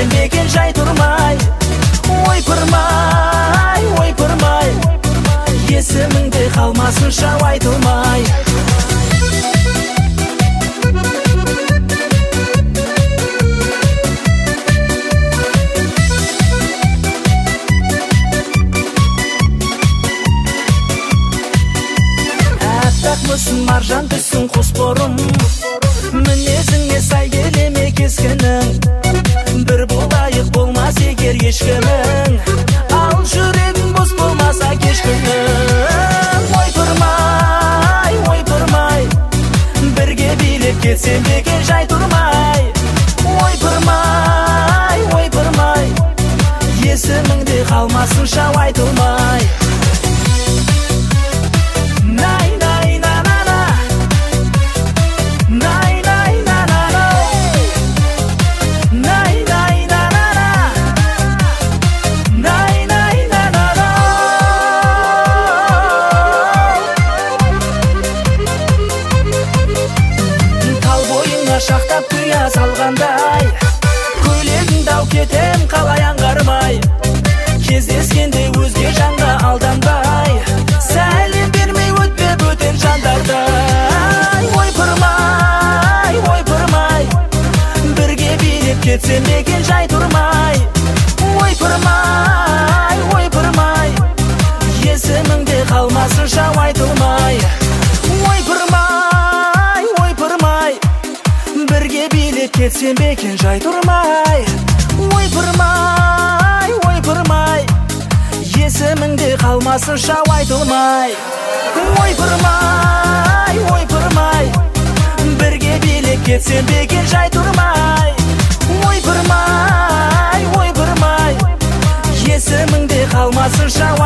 кетсем бекен жай тұрмай. Ойпырмай, есіміңде қалмасынша айтылмай. Мұсын маржан түсін қос бұрым, мінезіңе сай келеме кескінің. Бір болайық болмас егер ешкінің, ал жүрегің бос болмаса кешкінің. Ойпырмай, бірге билеп кетсем бекен жай тұрмай. Ойпырмай, есіміңде қалмасынша айтылмай. Шақтап құя салғандай, көйлегіңді ау кетем қалай аңғармай. Кездескенде өзге жанға алданбай, сәлем бермей өтпе бөтен жандардай. Ойпырмай, бірге билеп кетсем бекен жай тұрмай. Ойпырмай, есіміңде қалмасынша айтылмай. Бірге билеп кетсем бекен жай тұрмай. Ойпырмай, есіміңде қалмасынша айтылмай. Ойпырмай, бірге билеп кетсем бекен жай тұрмай. Ойпырмай, есіміңде қалмасынша